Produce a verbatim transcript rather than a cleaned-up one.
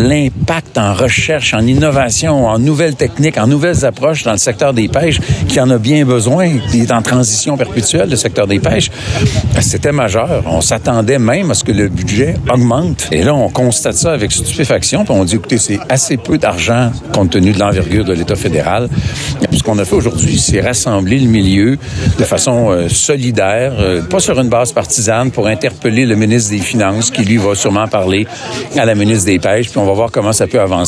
l'impact en recherche, en innovation, en nouvelles techniques, en nouvelles approches dans le secteur des pêches, qui en a bien besoin, qui est en transition perpétuelle, le secteur des pêches. C'était majeur. On s'attendait même à ce que le budget augmente. Et là, on constate ça avec stupéfaction, puis on dit, écoutez, c'est assez peu d'argent compte tenu de l'envergure de l'État fédéral. Puis ce qu'on a fait aujourd'hui, c'est rassembler le milieu de façon euh, solidaire, euh, pas sur une base partisane, pour interpeller le ministre des Finances, qui lui va sûrement parler à la ministre des Pêches, puis on va voir comment ça peut avancer.